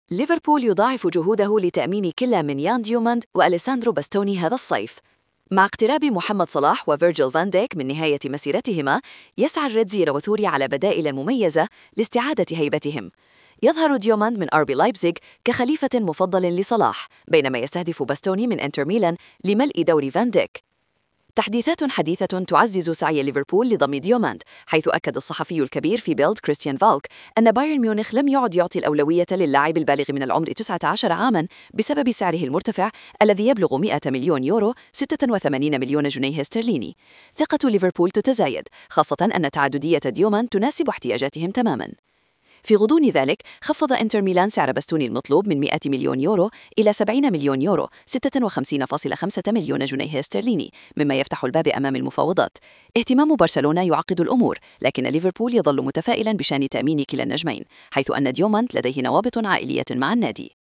ليفربول يضاعف جهوده لتأمين كلا من يان ديوماند وأليساندرو باستوني هذا الصيف. مع اقتراب محمد صلاح وفيرجيل فان ديك من نهاية مسيرتهما، يسعى الريدز يروثوري على بدائل مميزة لاستعادة هيبتهم. يظهر ديوماند من RB لايبزيغ كخليفة مفضل لصلاح، بينما يستهدف باستوني من إنتر ميلان لملء دور فان ديك. تحديثات حديثة تعزز سعي ليفربول لضم ديوماند، حيث أكد الصحفي الكبير في بيلد كريستيان فالك أن بايرن ميونخ لم يعد يعطي الأولوية للاعب البالغ من العمر 19 عاماً بسبب سعره المرتفع الذي يبلغ 100 مليون يورو 86 مليون جنيه استرليني. ثقة ليفربول تتزايد، خاصة أن تعددية ديوماند تناسب احتياجاتهم تماماً. في غضون ذلك، خفض إنتر ميلان سعر باستوني المطلوب من 100 مليون يورو إلى 70 مليون يورو 56.5 مليون جنيه استرليني، مما يفتح الباب أمام المفاوضات. اهتمام برشلونة يعقد الأمور، لكن ليفربول يظل متفائلا بشأن تأمين كلا النجمين، حيث أن ديوماند لديه نوابط عائلية مع النادي.